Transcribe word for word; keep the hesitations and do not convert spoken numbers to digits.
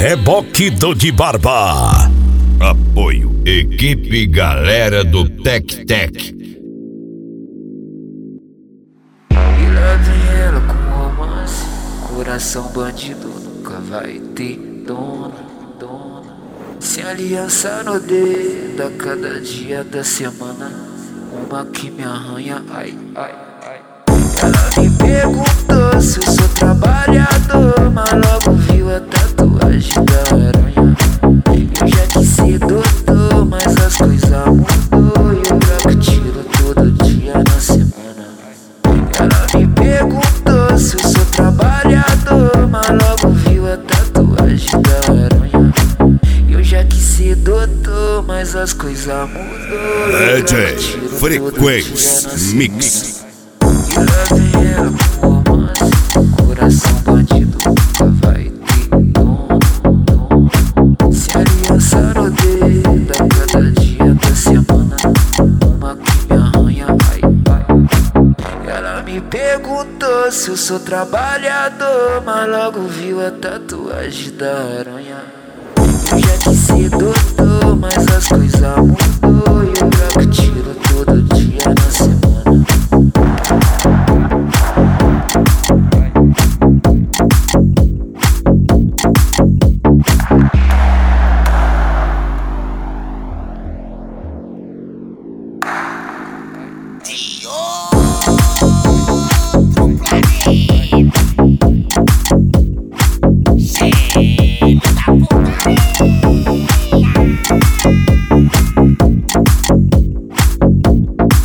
Reboque do de Barba. Apoio Equipe Galera do Tec Tec. E lá vem ela com romance. Coração bandido nunca vai ter dona, dona. Sem aliança no dedo, a cada dia da semana uma que me arranha, ai, ai, ai. Ela me perguntou se eu sou trabalhador, mas logo viu a tatuagem da aranha. Eu já quis ser doutor, mas as coisas mudou e eu troco tiro todo dia na semana. Ela me perguntou se eu sou trabalhador, mas logo viu a tatuagem da aranha. Eu já quis ser doutor, mas as coisas mudou. D J Frequência Mix. E lá vem ela com romance. Coração bandido nunca vai ter dono, dono. Se aliança no dedo, a cada dia da semana uma que me arranha, ai, ai. Ela me perguntou se eu sou trabalhador, mas logo viu a tatuagem da aranha. Eu já quis ser doutor, mas as coisas mudou e eu troco tiro todo dia na semana. Dior.